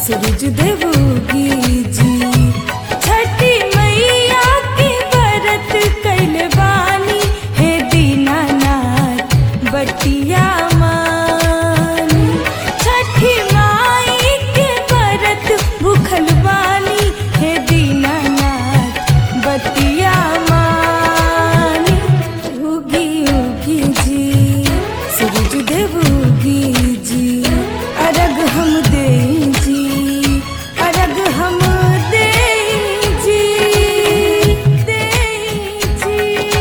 सूरज देव उगी जी। छठी मैया के व्रत कैले बानी, हे दीनानाथ बटिया मानी। छठी माई के व्रत भूखल बानी, हे दीनानाथ बटिया मानी। उगी उगी जी सूरज देव उगी जी, अर्घ हम दे जी, अर्घ हम दे जी, दे जी।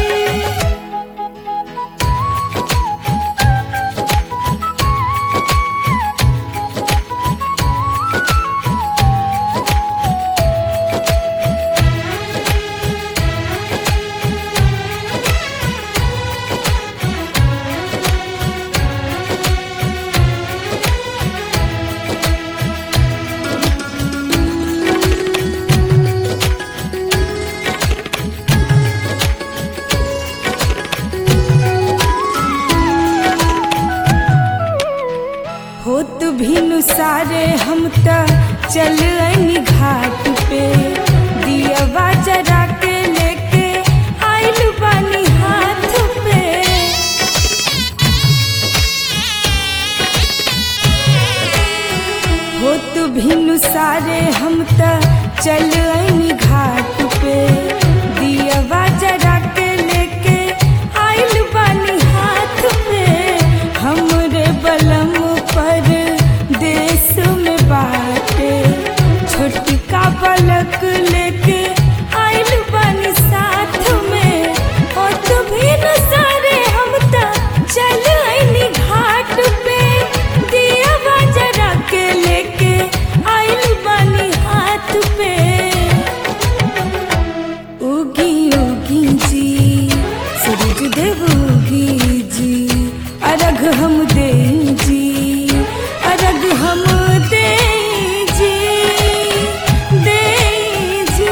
होत भिनु सारे हम त चल आइनी घाट पे, दियवा जरा के लेके आइल बानी हाथ पे। होत भिनु सारे हम त चल आइनी घाट पे, दियवा जरा के लेके आइल बानी हाथ पे। हमरे बलम पर देश में बाटे, छोटका पलक लेके आइल बानी साथ में। और तो भी न सारे हम त चल आइनी घाट पे, दिया बाजरा के लेके आइल बानी हाथ पे। उगी उगी जी सूरज देव उगी जी, अर्घ हम दे जी, अर्घ हम दे जी, दे जी।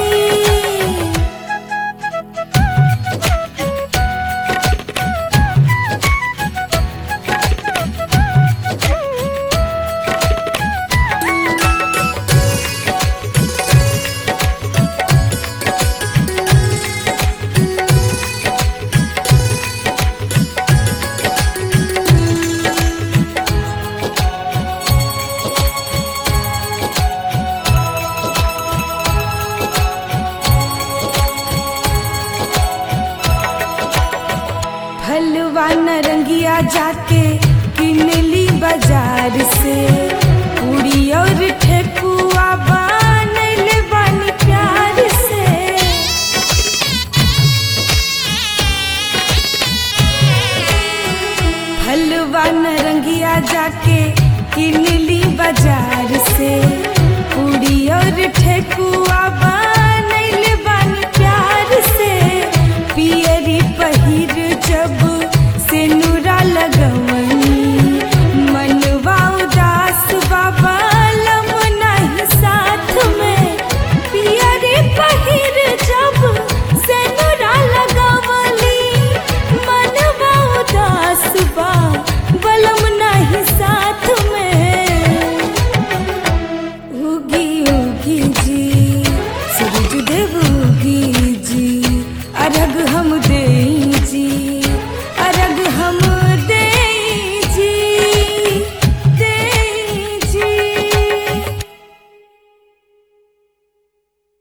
फलवा नरंगिया जाके किनली बाजार से, पूरी और ठेकुआ बनैले बानी प्यार से। फलवा नरंगिया जाके किनली बाजार से, पूरी और ठेकुआ बनैले बानी प्यार से। पियरी पहिर जब सेनुरा लगवनी, मनवा उदास बाबा लम नहीं साथ में। पियरी पहिर जब सेनुरा लगवनी, मनवा उदास बाबा लम नहीं साथ में। उगी उगी जी